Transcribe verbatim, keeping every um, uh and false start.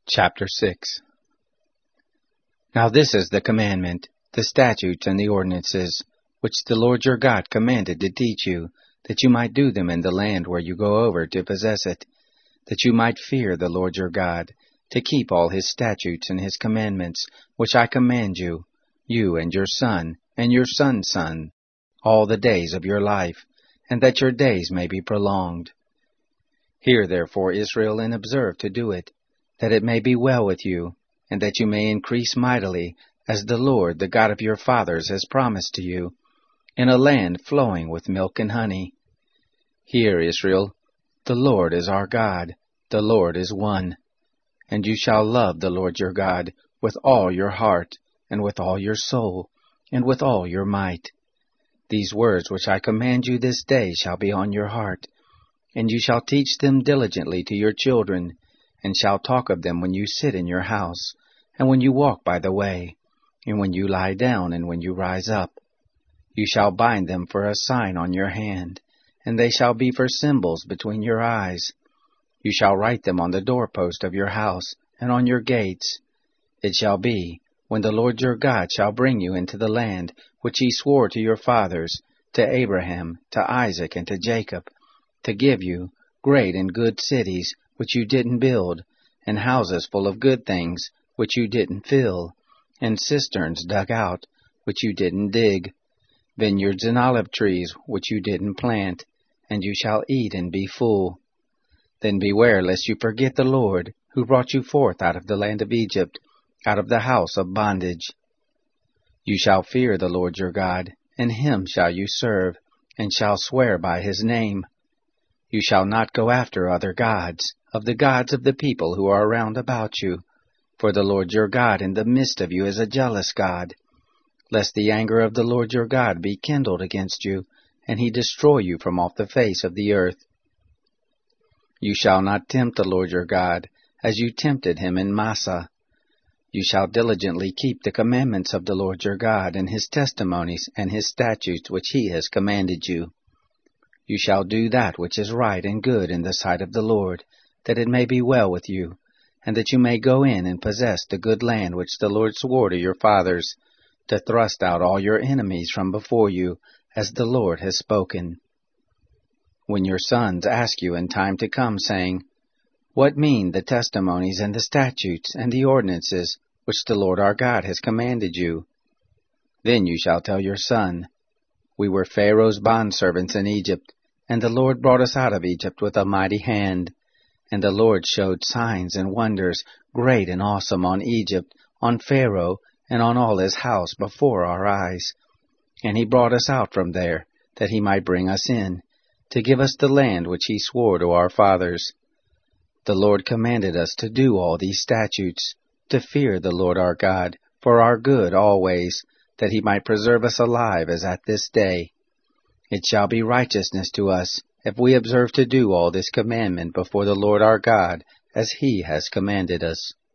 Chapter six. Now this is the commandment, the statutes and the ordinances, which the Lord your God commanded to teach you, that you might do them in the land where you go over to possess it, that you might fear the Lord your God, to keep all his statutes and his commandments, which I command you, you and your son, and your son's son, all the days of your life, and that your days may be prolonged. Hear therefore, Israel, and observe to do it, that it may be well with you, and that you may increase mightily, as the Lord, the God of your fathers, has promised to you, in a land flowing with milk and honey. Hear, Israel, the Lord is our God, the Lord is one. And you shall love the Lord your God with all your heart, and with all your soul, and with all your might. These words which I command you this day shall be on your heart, and you shall teach them diligently to your children, and shall talk of them when you sit in your house, and when you walk by the way, and when you lie down, and when you rise up. You shall bind them for a sign on your hand, and they shall be for symbols between your eyes. You shall write them on the doorpost of your house, and on your gates. It shall be, when the Lord your God shall bring you into the land which he swore to your fathers, to Abraham, to Isaac, and to Jacob, to give you great and good cities, which you didn't build, and houses full of good things, which you didn't fill, and cisterns dug out, which you didn't dig, vineyards and olive trees, which you didn't plant, and you shall eat and be full. Then beware lest you forget the Lord, who brought you forth out of the land of Egypt, out of the house of bondage. You shall fear the Lord your God, and him shall you serve, and shall swear by his name. You shall not go after other gods, of the gods of the people who are round about you, for the Lord your God in the midst of you is a jealous God, lest the anger of the Lord your God be kindled against you, and he destroy you from off the face of the earth. You shall not tempt the Lord your God, as you tempted him in Massah. You shall diligently keep the commandments of the Lord your God, and his testimonies, and his statutes which he has commanded you. You shall do that which is right and good in the sight of the Lord, that it may be well with you, and that you may go in and possess the good land which the Lord swore to your fathers, to thrust out all your enemies from before you, as the Lord has spoken. When your sons ask you in time to come, saying, What mean the testimonies and the statutes and the ordinances which the Lord our God has commanded you? Then you shall tell your son, We were Pharaoh's bondservants in Egypt, and the Lord brought us out of Egypt with a mighty hand. And the Lord showed signs and wonders, great and awesome, on Egypt, on Pharaoh, and on all his house before our eyes. And he brought us out from there, that he might bring us in, to give us the land which he swore to our fathers. The Lord commanded us to do all these statutes, to fear the Lord our God, for our good always, that he might preserve us alive as at this day. It shall be righteousness to us, if we observe to do all this commandment before the Lord our God, as he has commanded us.